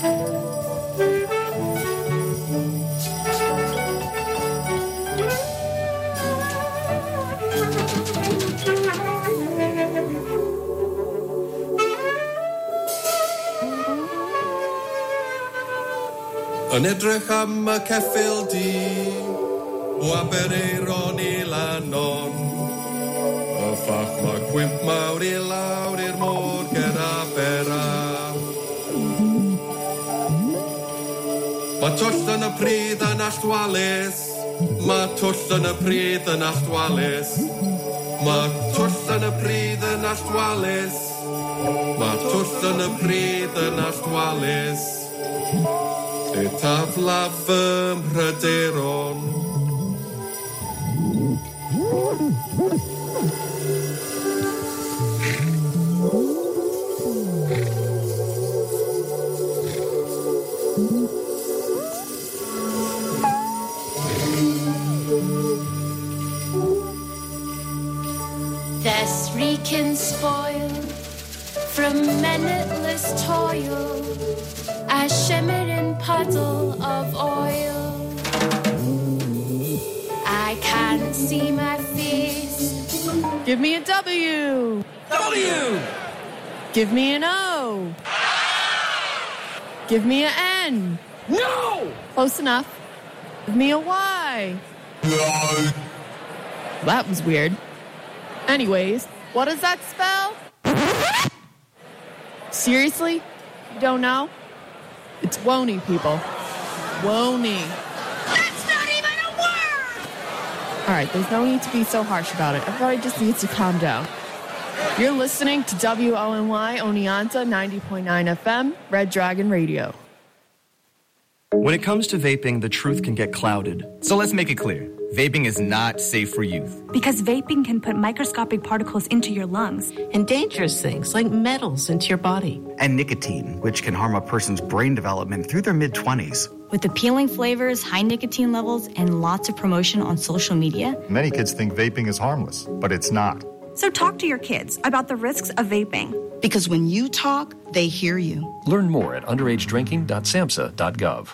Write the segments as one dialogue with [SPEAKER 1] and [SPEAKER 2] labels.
[SPEAKER 1] Yn edrych am y ceffyl di o Aberaeron I Lannon. Y ffach mae cwymp mawr I lawr i'r môr gyda bera. Mae twll yn y pridd yn alltwalus. Mae twll yn y pridd yn alltwalus. Mae twll yn y pridd yn alltwalus. Mae twll yn y pridd yn alltwalus. Y taflaf fy mhryderon.
[SPEAKER 2] This reeking spoil from minuteless toil, a shimmering puddle of oil. I can't see my face.
[SPEAKER 3] Give me a W.
[SPEAKER 4] W.
[SPEAKER 3] Give me an O. Give me an N.
[SPEAKER 4] No!
[SPEAKER 3] Close enough. Give me a Y.
[SPEAKER 4] No.
[SPEAKER 3] That was weird. Anyways, what does that spell? Seriously? You don't know? It's Woney, people. Woney.
[SPEAKER 2] That's not even a word!
[SPEAKER 3] All right, there's no need to be so harsh about it. Everybody just needs to calm down. You're listening to WONY Oneonta 90.9 FM, Red Dragon Radio.
[SPEAKER 5] When it comes to vaping, the truth can get clouded.
[SPEAKER 6] So let's make it clear. Vaping is not safe for youth.
[SPEAKER 7] Because vaping can put microscopic particles into your lungs.
[SPEAKER 8] And dangerous things like metals into your body.
[SPEAKER 9] And nicotine, which can harm a person's brain development through their mid-20s.
[SPEAKER 7] With appealing flavors, high nicotine levels, and lots of promotion on social media.
[SPEAKER 10] Many kids think vaping is harmless, but it's not.
[SPEAKER 7] So talk to your kids about the risks of vaping.
[SPEAKER 8] Because when you talk, they hear you.
[SPEAKER 11] Learn more at underagedrinking.samhsa.gov.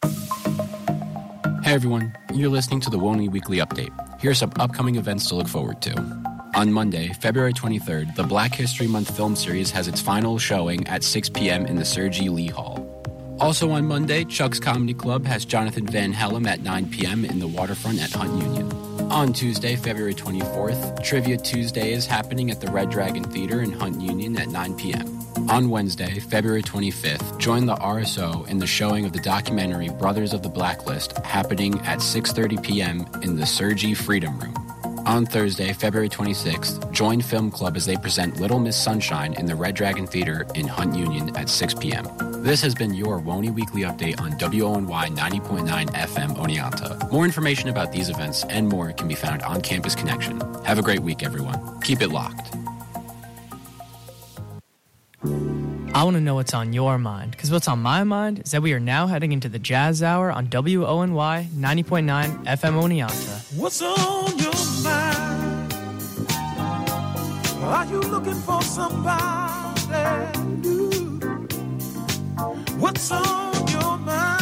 [SPEAKER 12] Hey everyone, you're listening to the Woney Weekly Update. Here are some upcoming events to look forward to. On Monday, February 23rd, the Black History Month film series has its final showing at 6 p.m. in the Sergey Lee Hall. Also on Monday, Chuck's Comedy Club has Jonathan Van Hellem at 9 p.m. in the Waterfront at Hunt Union. On Tuesday, February 24th, Trivia Tuesday is happening at the Red Dragon Theater in Hunt Union at 9 p.m. On Wednesday, February 25th, join the RSO in the showing of the documentary Brothers of the Blacklist happening at 6:30 p.m. in the Sergey Freedom Room. On Thursday, February 26th, join Film Club as they present Little Miss Sunshine in the Red Dragon Theater in Hunt Union at 6 p.m. This has been your Woney Weekly Update on WONY 90.9 FM Oneonta. More information about these events and more can be found on Campus Connection. Have a great week, everyone. Keep it locked.
[SPEAKER 13] I want to know what's on your mind, because what's on my mind is that we are now heading into the Jazz Hour on WONY 90.9 FM Oneonta.
[SPEAKER 4] What's on your mind? Are you looking for somebody new? What's on your mind?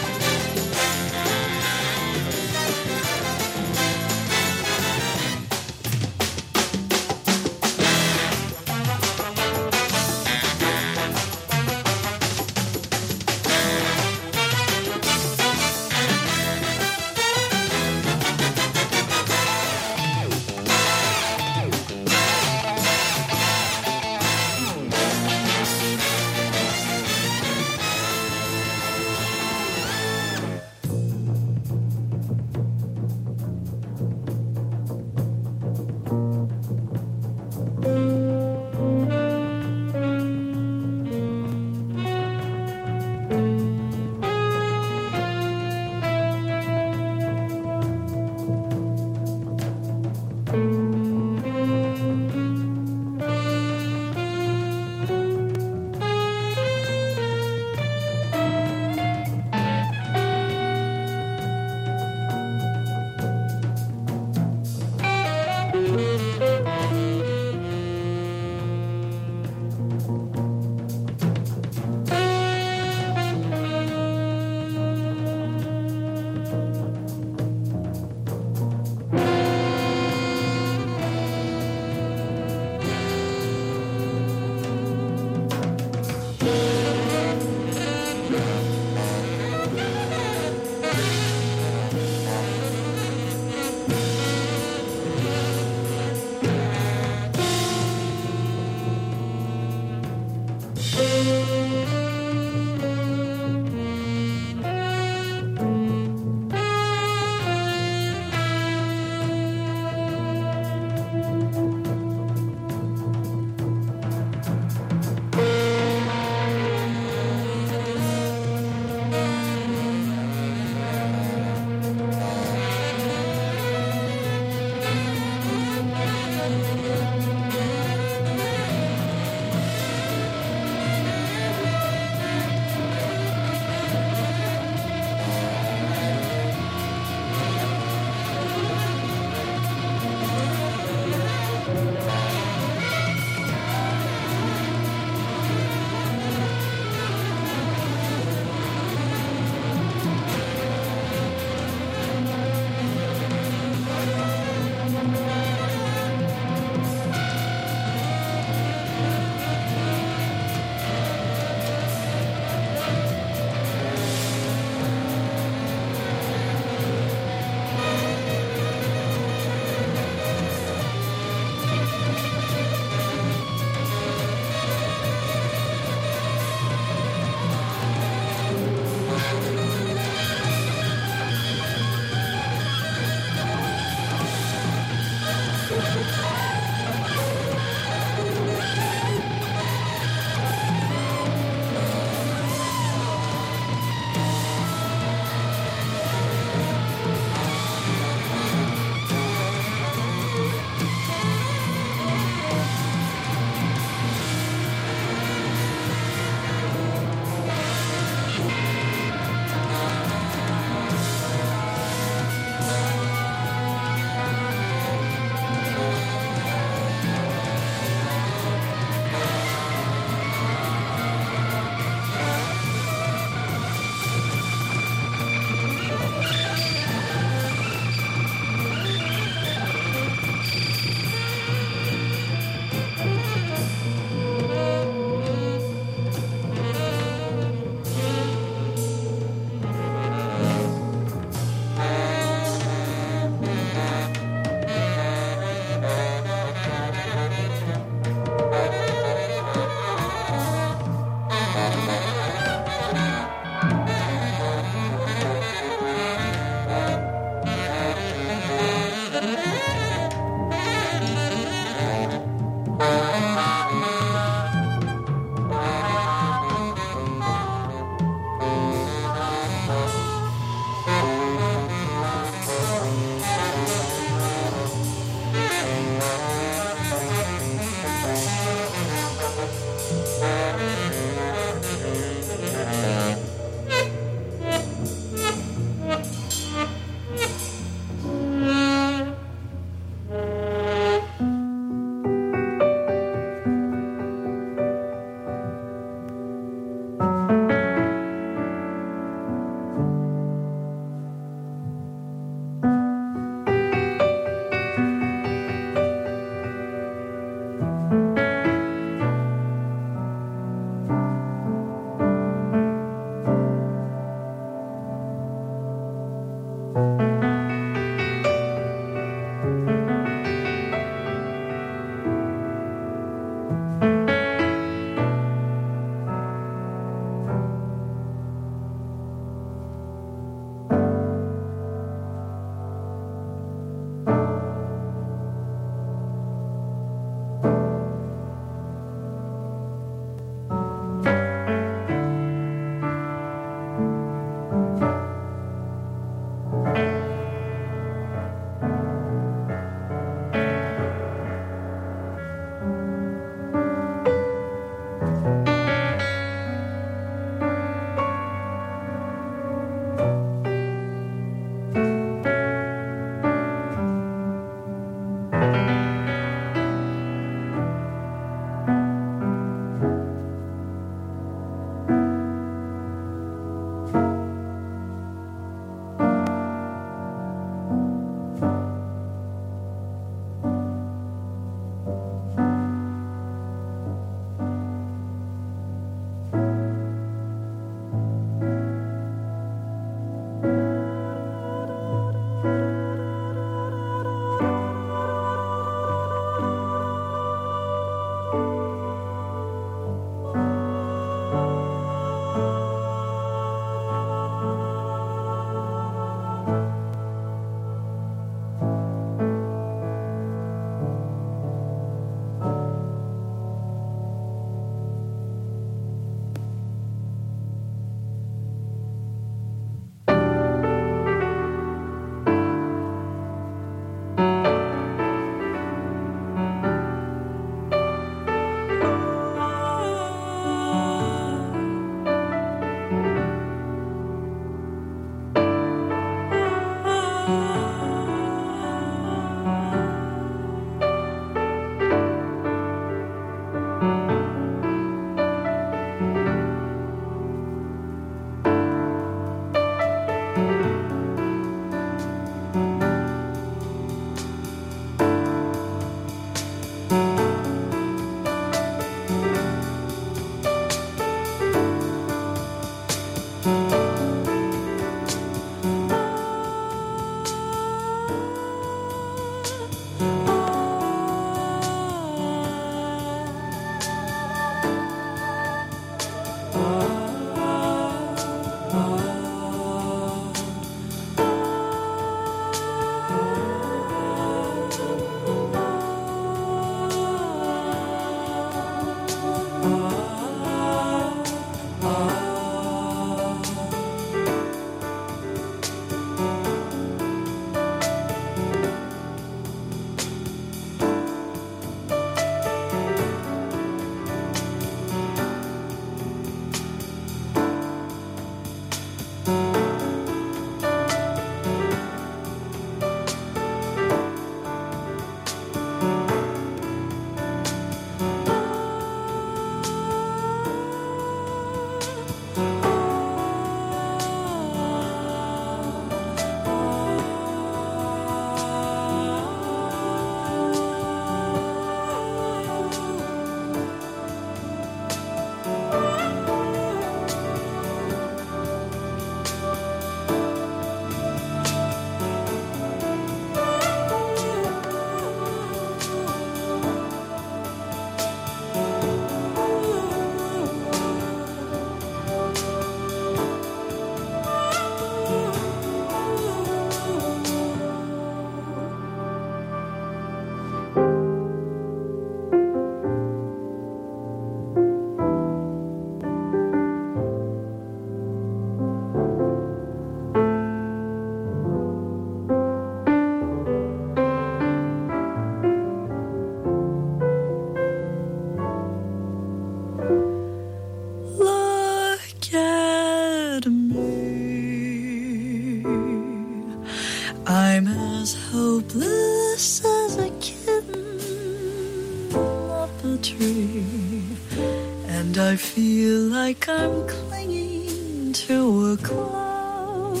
[SPEAKER 14] to a cloud.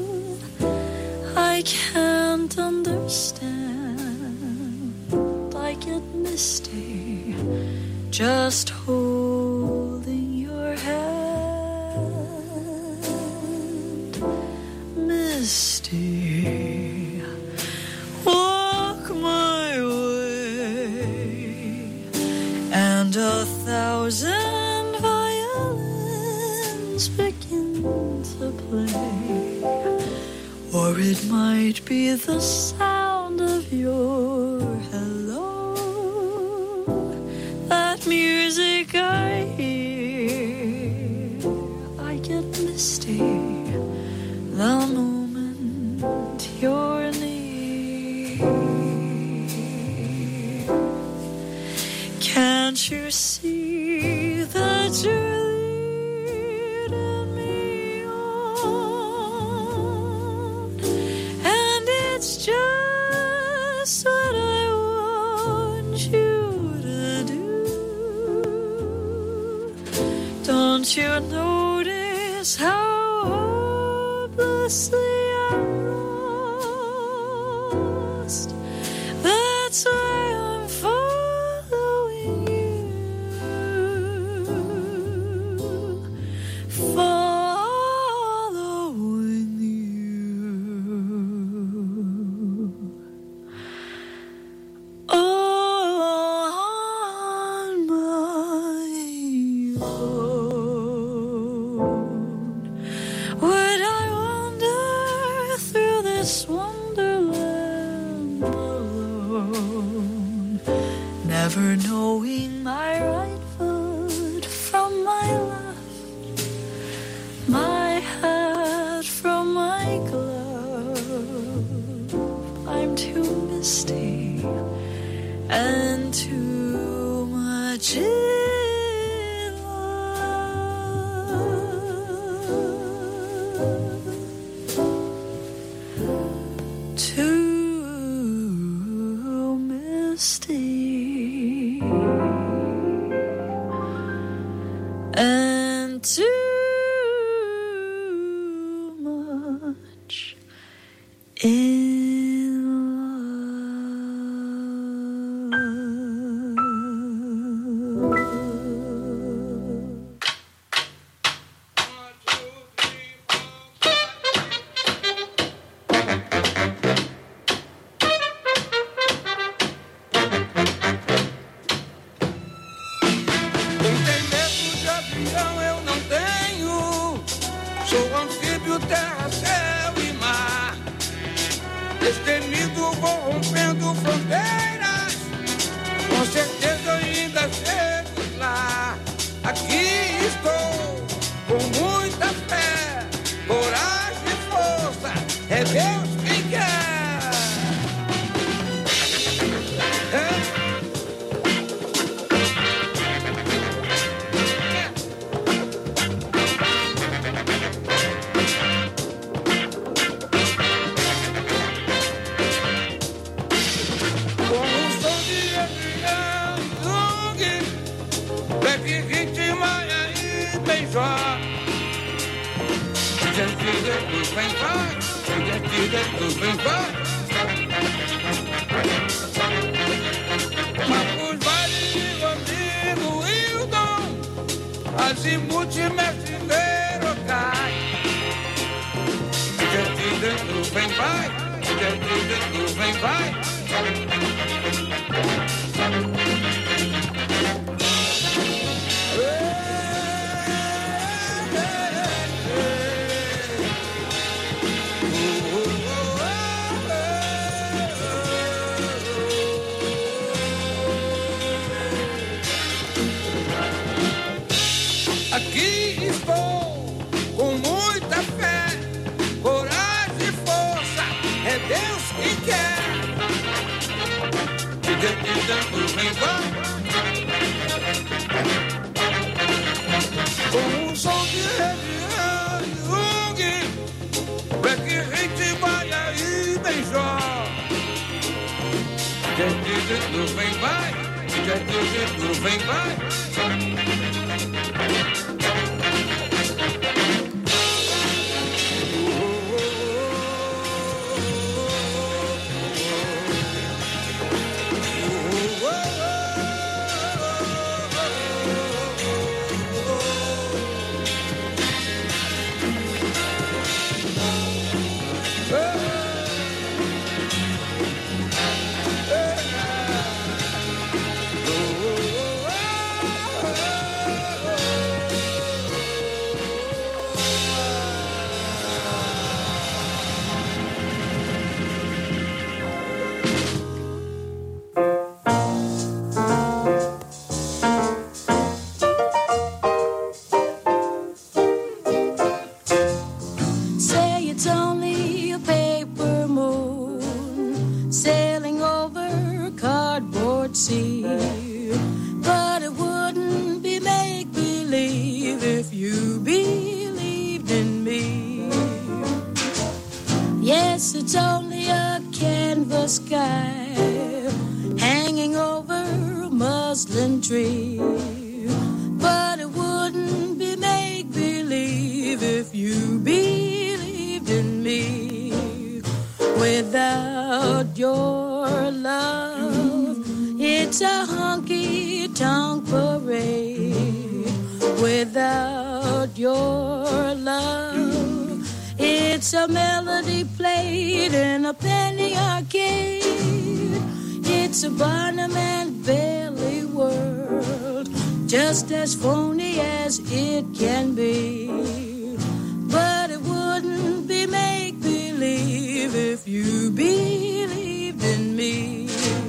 [SPEAKER 14] I can't understand. I get misty just holding your hand. Misty, walk my way, and 1,000 violins begin to play, or it might be the sound of your hello, that music I hear. I get misty the moment you're near. Can't you see that you're leading me on? And it's just what I want you to do. Don't you notice how hopelessly I'm lost? That's why I'm following you, all on my own. Would I wander through this wonderland alone, never knowing my right foot from my left, my hat from my glove? I'm too misty and too much in love, too misty and too much in
[SPEAKER 4] Quem tem medo de avião eu não tenho. Sou anfíbio, terra, céu e mar. Destemido, vou rompendo fronteiras. Com certeza ainda chego lá. Aqui estou, com muita fé, coragem e força. É Deus quem quer. Marcos Vale, amigo Hildon, Azimuth, mestre Verocai. Dentro vem vai, dentro vem vai. Aqui estou, com muita fé, coragem e força, é Deus quem quer. De dentro vem vai, com um som de região, Jung, Black Hit, Maia e Benjó. De dentro vem vai, de dentro vem vai.
[SPEAKER 15] Yes, it's only a canvas sky hanging over a muslin tree. But it wouldn't be make-believe if you believed in me. Without your love, it's a honky-tonk parade. Without your love, it's a melody played in a penny arcade. It's a Barnum and Bailey world, just as phony as it can be. But it wouldn't be make-believe if you believed in me.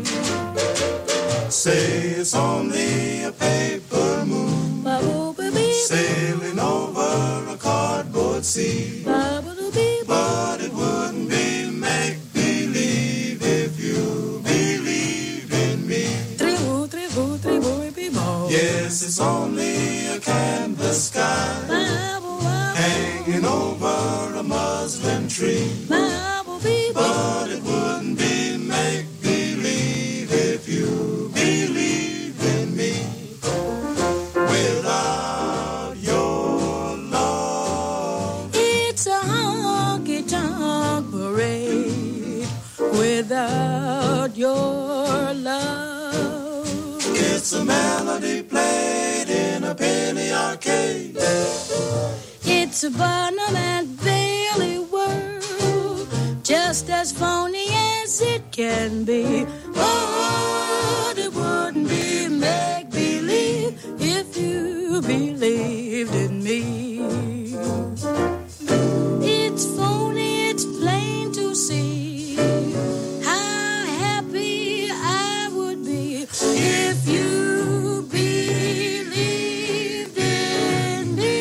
[SPEAKER 16] Say it's only a paper moon sailing over a cardboard sea. But it wouldn't be make-believe if you believed in me. Yes, it's only a canvas sky hanging over a muslin tree. But it wouldn't be make-believe if you believed in me. Without your love,
[SPEAKER 15] it's a honky-tonk parade. Without your love,
[SPEAKER 16] it's a melody played in a penny arcade.
[SPEAKER 15] It's a Barnum and Bailey world, just as phony as it can be. But it wouldn't be make-believe if you believed in me. It's phony, it's plain to see how happy I would be if you believed in me.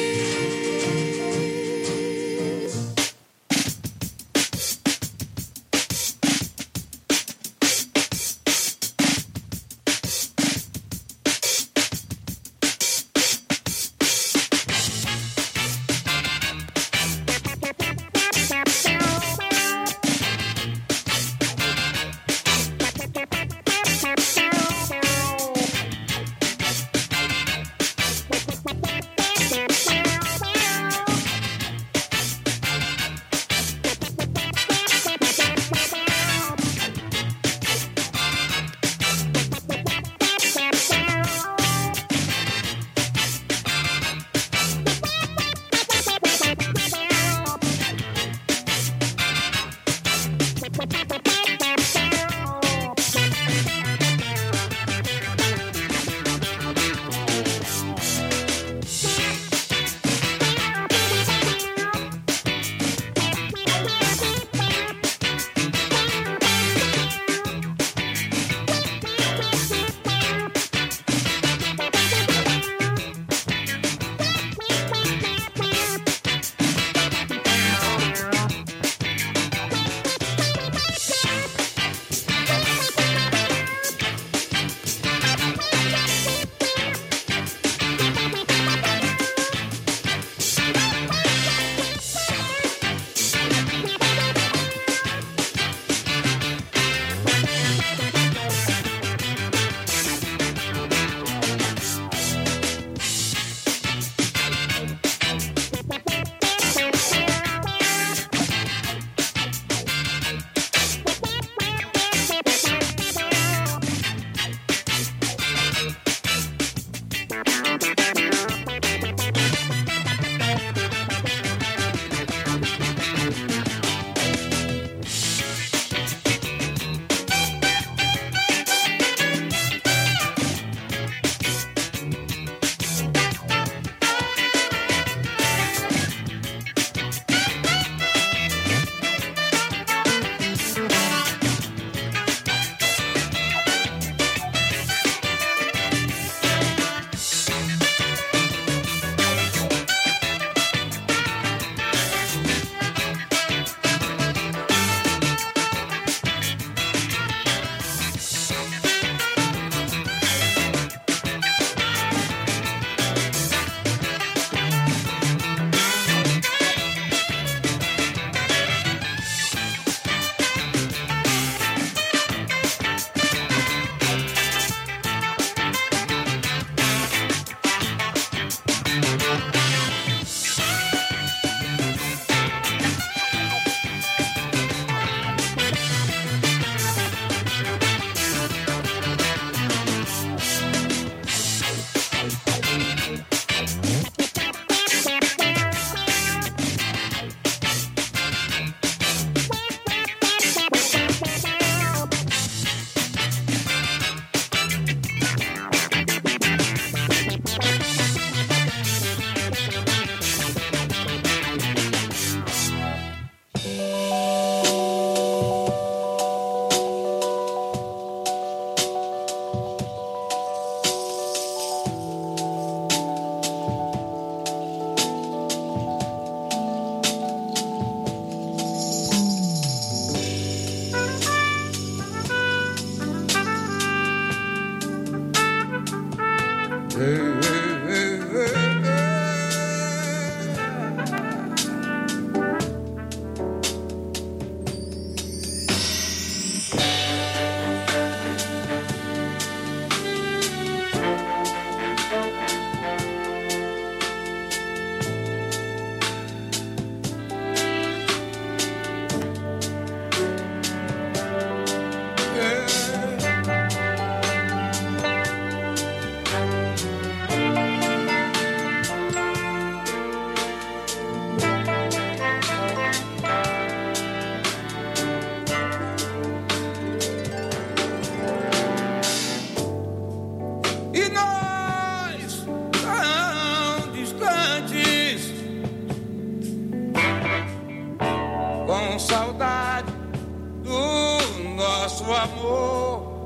[SPEAKER 4] nosso amor.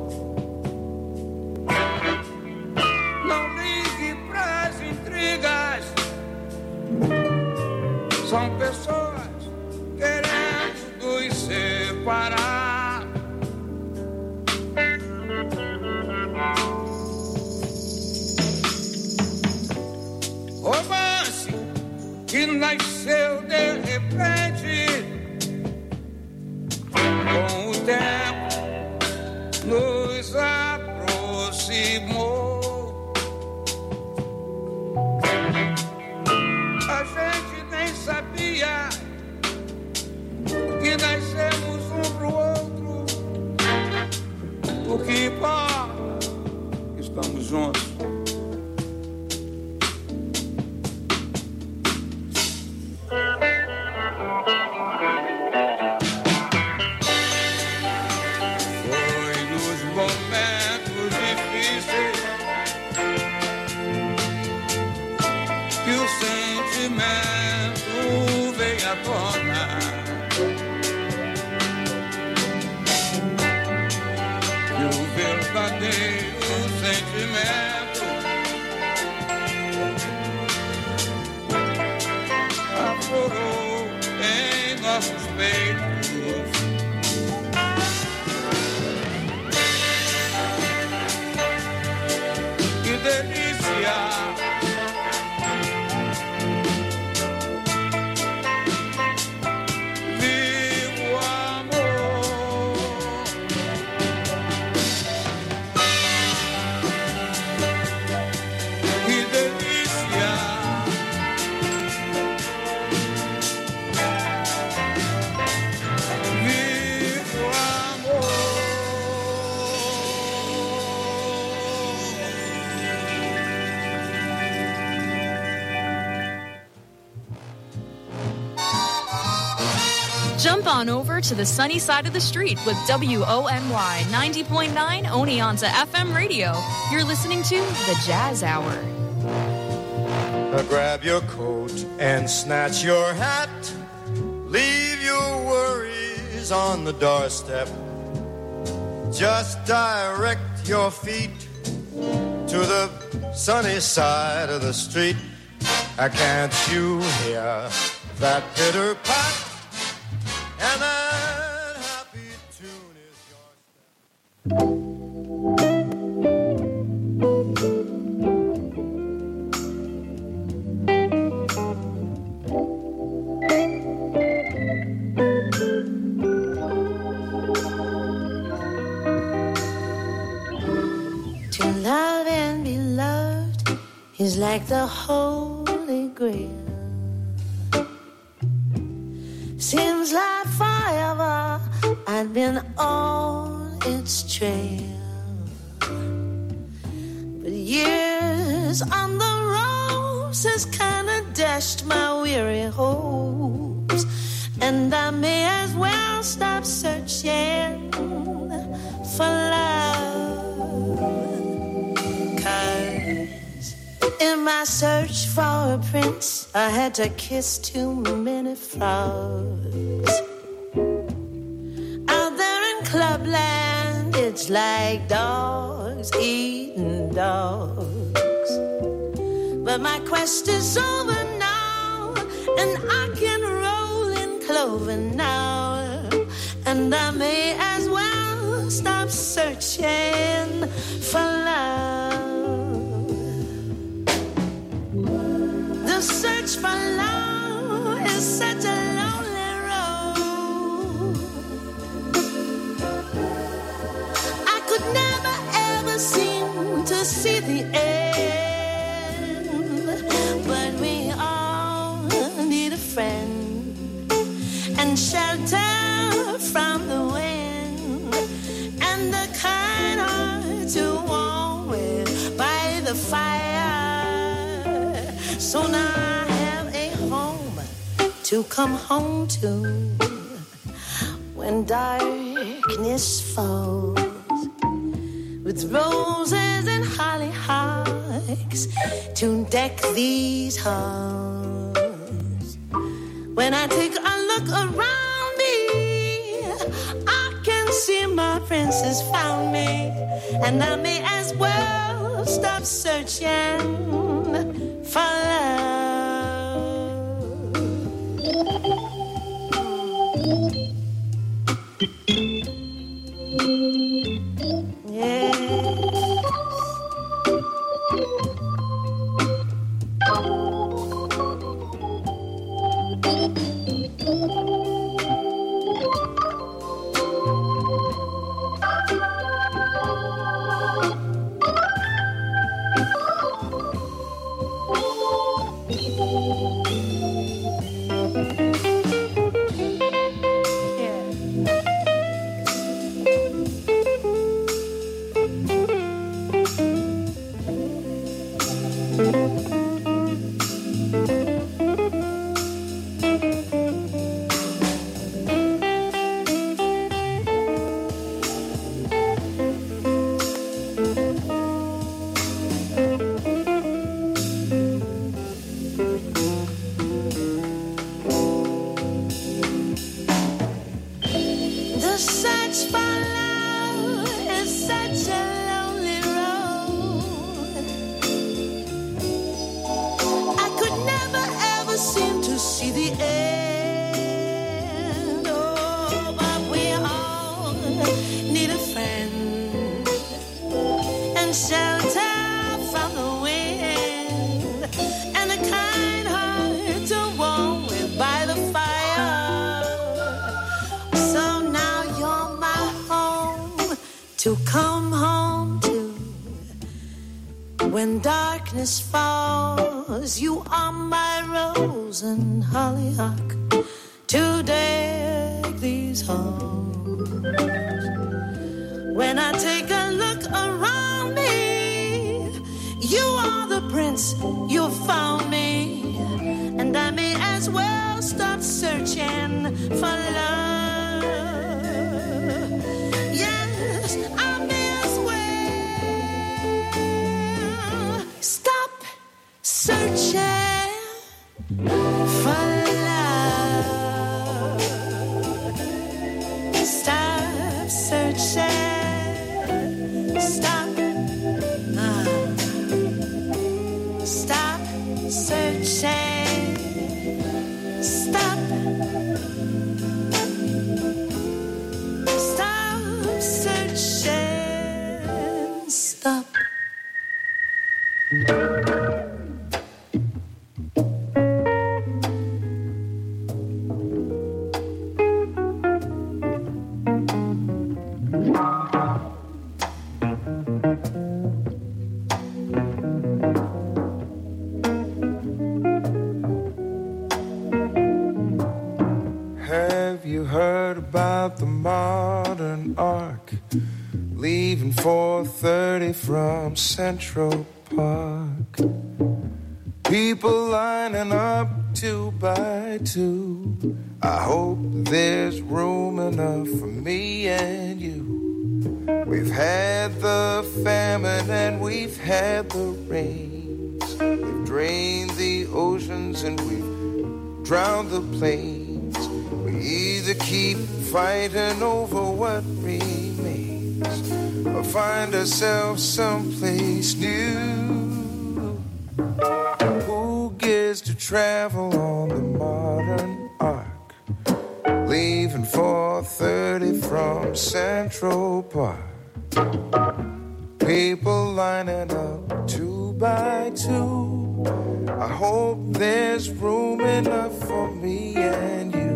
[SPEAKER 4] Não ligue pras intrigas, são pessoas querendo nos separar. Romance que nasceu de repente, com o tempo nos aproximou. A gente nem sabia que nascemos um pro outro. O que importa, estamos juntos.
[SPEAKER 17] Jump on over to the sunny side of the street with WONY 90.9 Oneonta FM radio. You're listening to The Jazz Hour.
[SPEAKER 16] Grab your coat and snatch your hat. Leave your worries on the doorstep. Just direct your feet to the sunny side of the street. Can't you hear that pitter-pat? And that happy tune is your
[SPEAKER 15] To love and be loved is like the Holy Grail. Seems like forever I've been on its trail. But years on the roses kinda dashed my weary hopes. And I may as well stop searching for love. 'Cause in my search for a prince, I had to kiss too many frogs. Out there in Clubland, it's like dogs eating dogs. But my quest is over now, and I can roll in clover now. And I may as well stop searching for love. The search for love is such a lonely road. I could never ever seem to see the end. But we all need a friend and shelter from the wind, and the kind heart to warm with by the fire. So now I have a home to come home to when darkness falls, with roses and hollyhocks to deck these halls. When I take a look around me, I can see my prince has found me, and I may as well stop searching for love. To come home to when darkness falls, you are my rose and hollyhock to deck these halls. When I take a look around me, you are the prince, you found me, and I may as well stop searching for love. Searching for love. Stop searching. Stop. Stop searching. Stop. Stop searching. Stop.
[SPEAKER 4] The modern arc, leaving 4:30 from Central Park. People lining up 2 by 2. I hope there's room enough for me and you. We've had the famine and we've had the rains. We've drained the oceans and we've drowned the plains. We either keep fighting over what remains or find ourselves someplace new. Who gets to travel on the modern arc, leaving 4:30 from Central Park? People lining up 2 by 2. I hope there's room enough for me and you.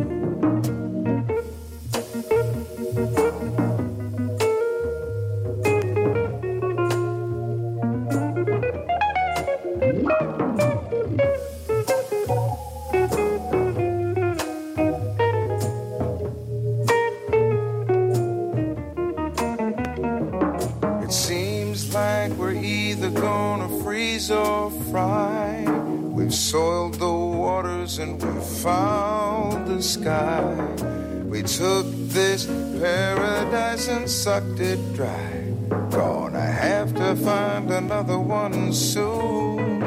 [SPEAKER 4] Or fry. We've soiled the waters and we found the sky. We took this paradise and sucked it dry. Gonna have to find another one soon.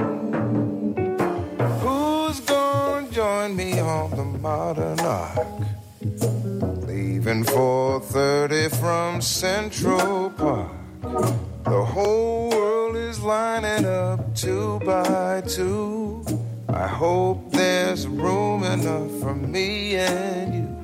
[SPEAKER 4] Who's gonna join me on the modern arc, leaving 4:30 from Central Park. The whole world is lining up 2 by 2. I hope there's room enough for me and you.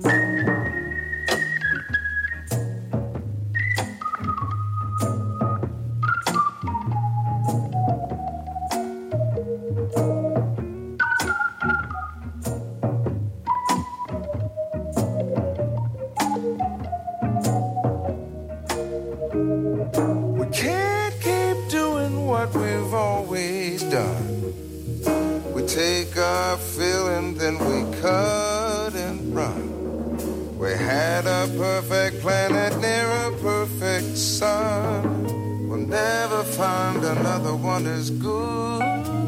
[SPEAKER 4] We can't keep doing what we've always done. We take our fill and then we cut and run. We had a perfect planet near a perfect sun. We'll never find another one as good.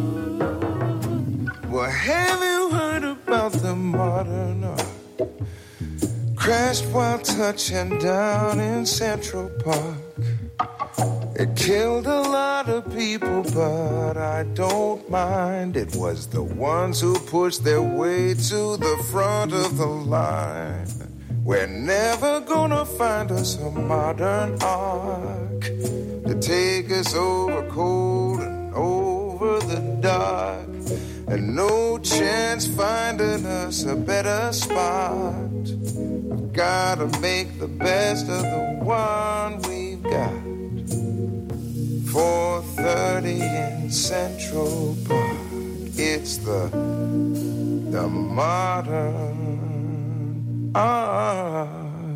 [SPEAKER 4] Well, have you heard about the modern art? Crashed while touching down in Central Park. It killed a lot of people, but I don't mind. It was the ones who pushed their way to the front of the line. We're never gonna find us a modern ark to take us over cold and over the dark. And no chance finding us a better spot. We've gotta make the best of the one we've got. 4:30 in Central Park. It's the modern art.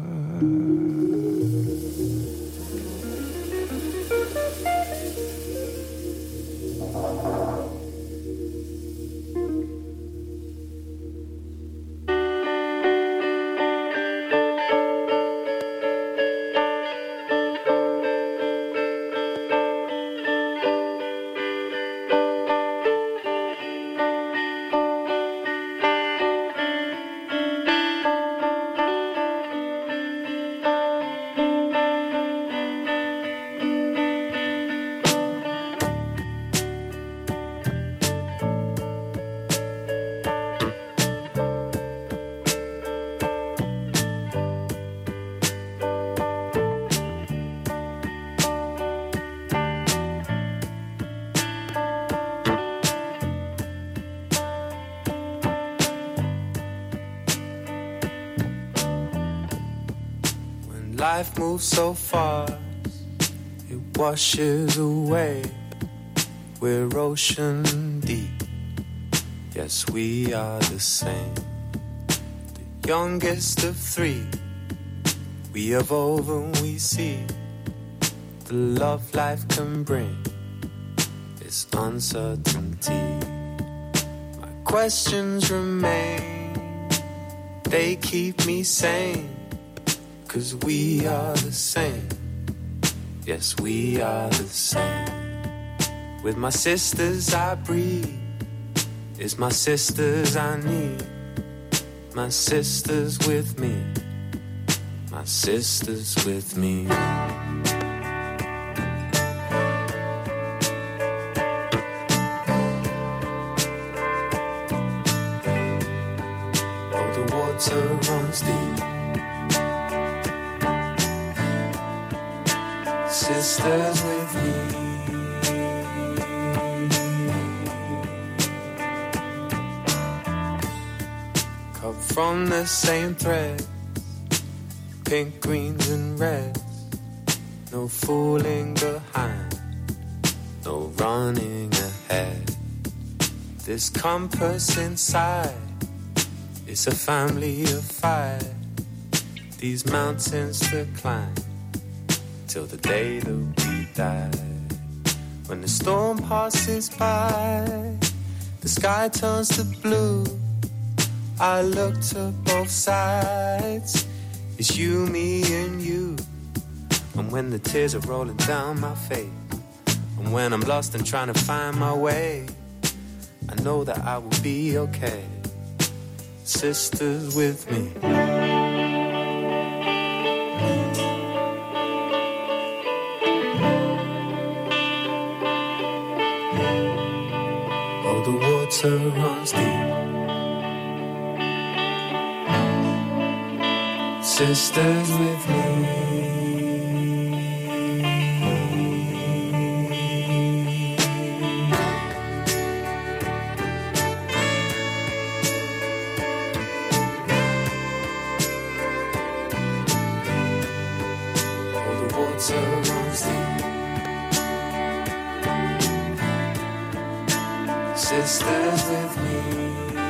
[SPEAKER 18] Life moves so fast, it washes away. We're ocean deep, yes, we are the same. The youngest of 3, we evolve and we see the love life can bring, this uncertainty. My questions remain, they keep me sane. 'Cause we are the same, yes, we are the same. With my sisters I breathe, it's my sisters I need. My sisters with me, my sisters with me. Oh, the water runs deep. Sisters with me. Cut from the same thread, pink, greens and reds. No fooling behind, no running ahead. This compass inside is a family of 5. These mountains to climb till the day that we die. When the storm passes by, the sky turns to blue. I look to both sides, it's you, me and you. And when the tears are rolling down my face, and when I'm lost and trying to find my way, I know that I will be okay. Sisters with me. The water runs deep. sisters with me. Sisters with me.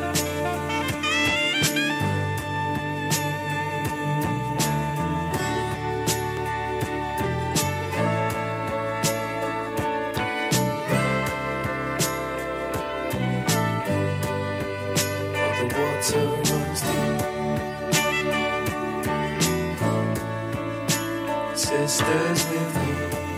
[SPEAKER 18] The water runs deep. Sisters with me.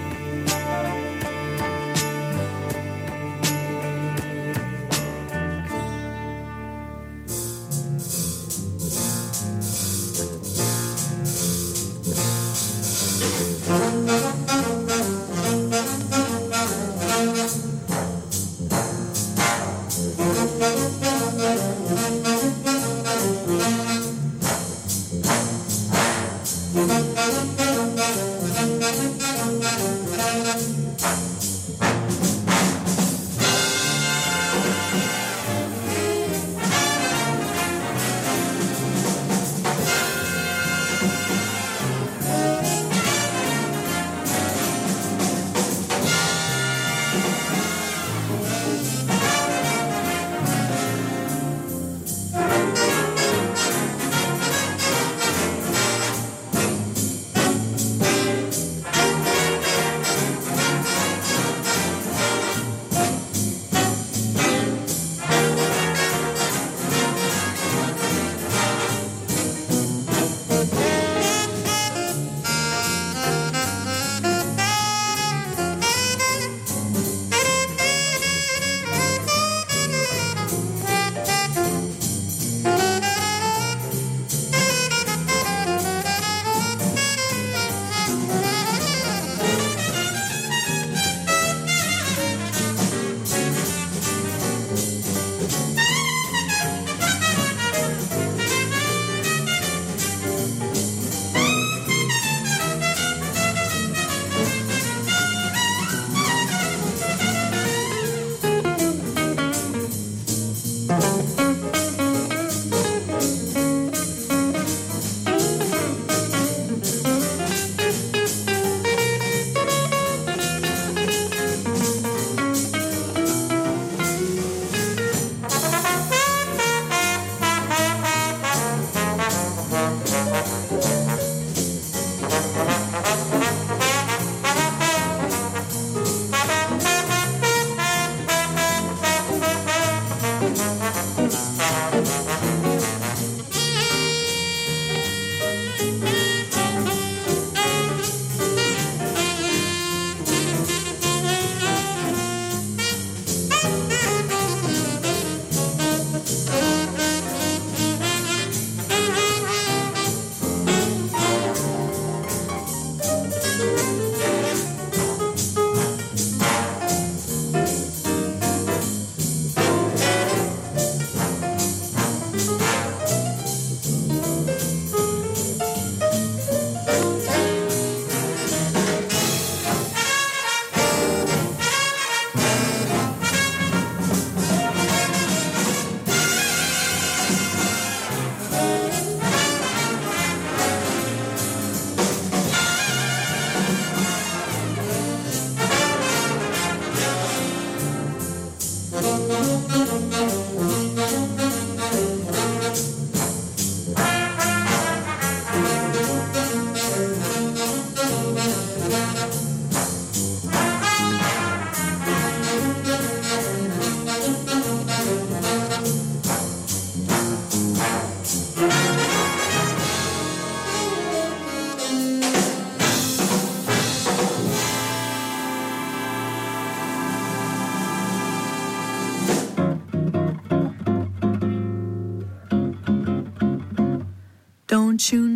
[SPEAKER 14] Don't you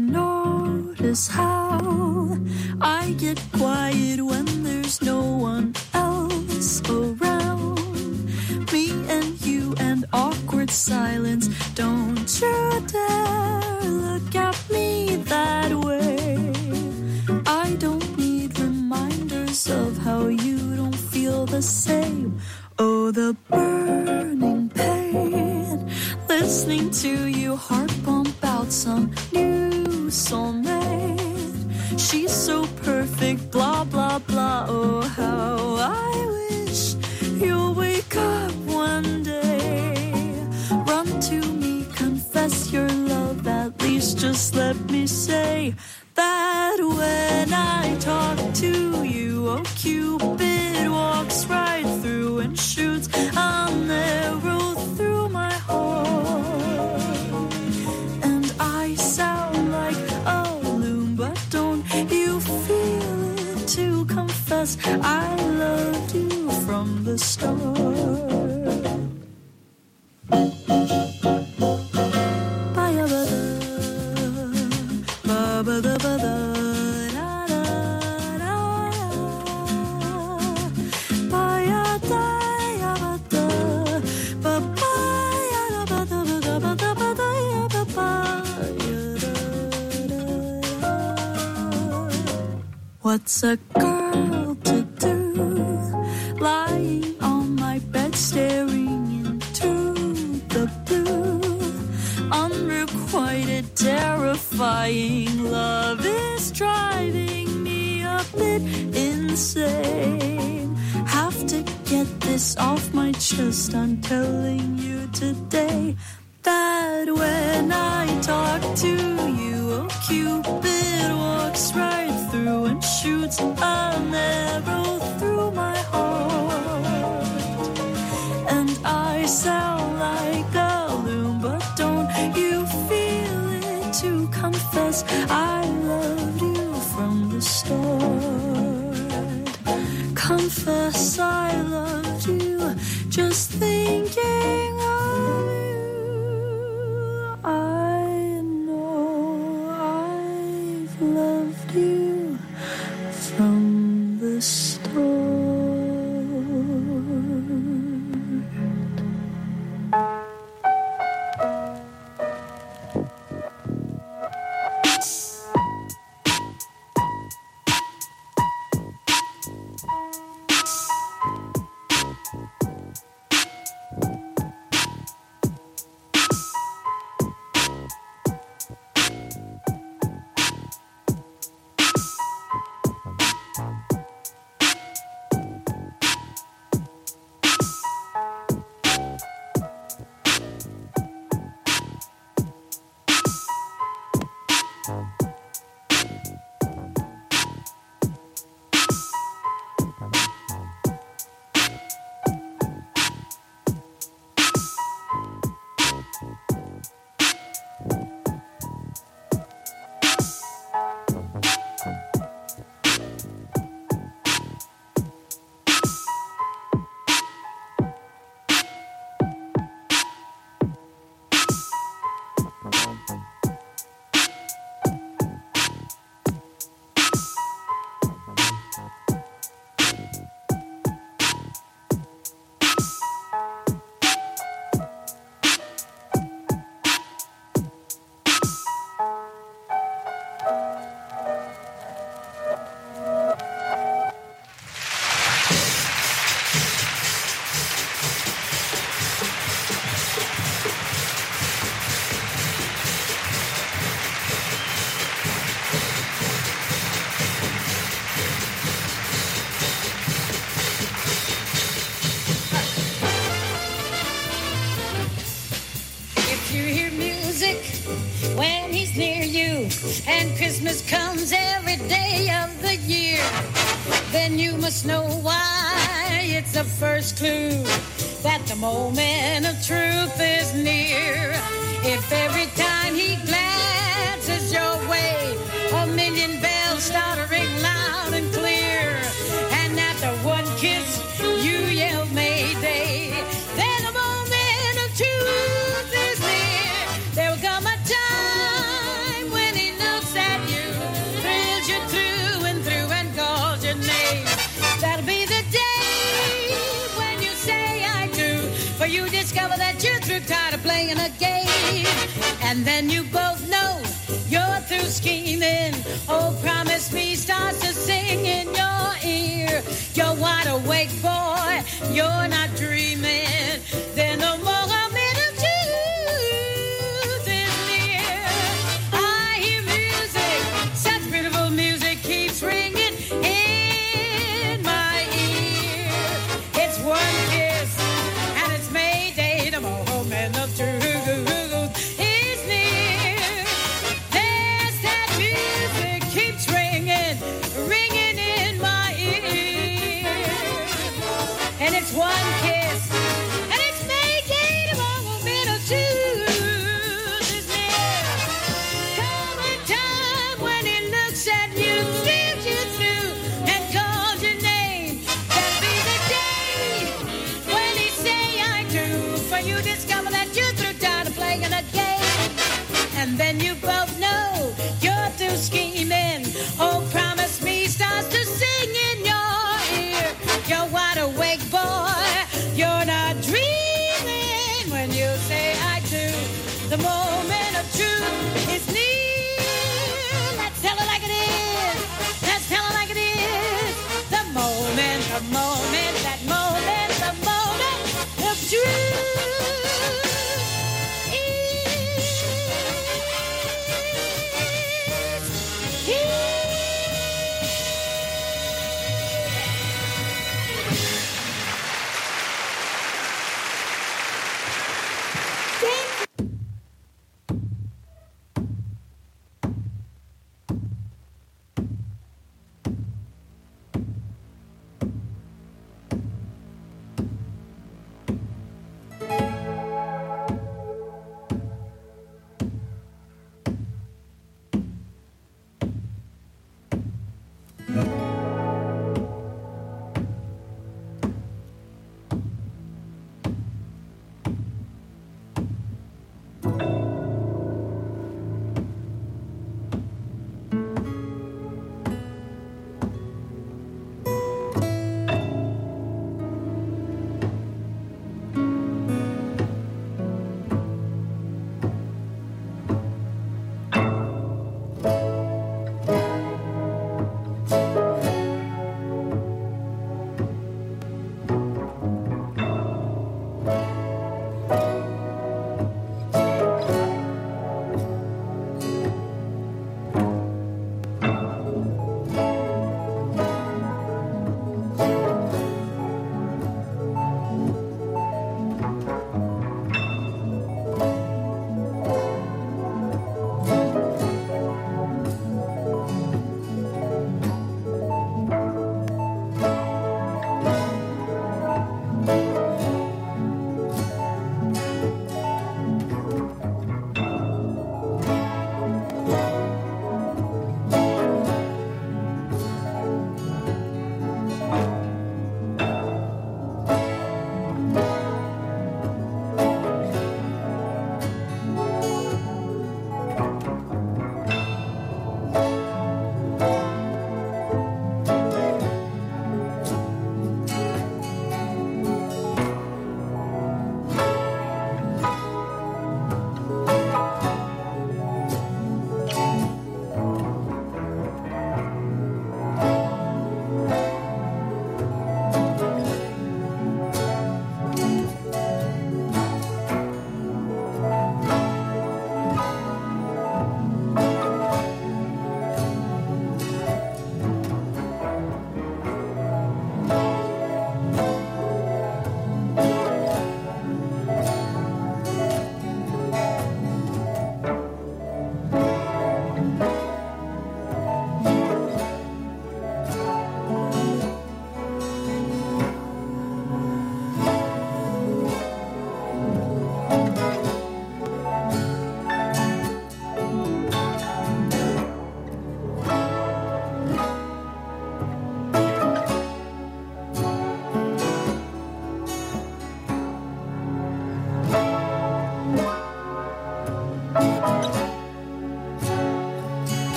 [SPEAKER 14] notice how I get quiet when there's no one else around? Me and you and awkward silence. Don't you dare look at me that the same. Oh, the burning pain, listening to you heart pump out some new soulmate. She's so perfect, blah, blah, blah. Oh, how I wish you'll wake up one day. Run to me, confess your love. At least just let me say that when I talk to you, oh, Cupid walks right through and shoots an arrow through my heart. And I sound like a loon, but don't you feel it to confess I loved you from the start. What's a girl to do, lying on my bed staring into the blue? Unrequited, terrifying love is driving me a bit insane. Have to get this off my chest, I'm telling you today that when I talk to you, oh, Cupid walks right through and shoots an arrow through my heart. And I sound like a loon, but don't you feel it to confess I loved you from the start. Confess I loved you, just thinking of you. I know I've loved you from the start.
[SPEAKER 19] When he's near you and Christmas comes every day of the year, then you must know why. It's the first clue that the moment of truth is near. If every time he glances your way, a million bells start to ring loud and clear, and after one kiss you yell Mayday, then the moment of truth is near. There will come a time when he looks at you, thrills you through and calls your name. That'll be the day when you say I do, for you discover that you're through, tired of playing a game, and then you both know you're you're through scheming. Oh, promise me starts to sing in your ear. You're wide awake, boy, you're not dreaming. Then the moment of truth is near. I hear music, such beautiful music keeps ringing in my ear. It's one kiss, and it's Mayday, the moment of truth is near. There's that music keeps ringing in my ear. And it's one kiss, and it's Mayday, the moment of truth is near. Come a time when he looks at you, steals you through, and calls your name. That'll be the day when he say I do. For you discover that you're through time to playing a game. And then you both know you're through scheming. Oh, promise me starts to sing in your ear. You're wide awake, boy, you're not dreaming when you say I do. The moment of truth is near. Let's tell it like it is. Let's tell it like it is. The moment, the moment, that moment, the moment of truth.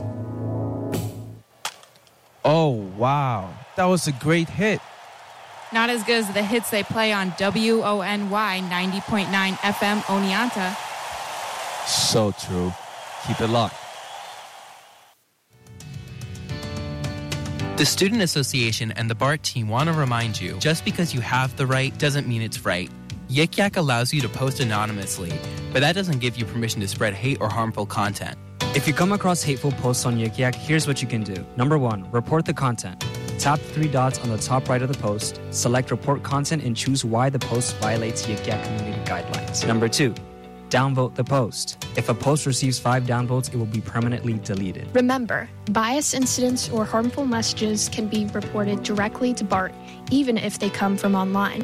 [SPEAKER 20] Oh, wow. That was a great hit. Not as good as the hits they play on WONY 90.9 FM Oneonta.
[SPEAKER 21] So true. Keep it locked.
[SPEAKER 22] The Student Association and the BART team want to remind you, just because you have the right doesn't mean it's right. Yik Yak allows you to post anonymously, but that doesn't give you permission to spread hate or harmful content.
[SPEAKER 23] If you come across hateful posts on Yik Yak, here's what you can do. Number 1, report the content. Tap the 3 dots on the top right of the post, select report content, and choose why the post violates Yik Yak community guidelines. Number 2, downvote the post. If a post receives 5 downvotes, it will be permanently deleted.
[SPEAKER 24] Remember, bias incidents or harmful messages can be reported directly to BART, even if they come from online.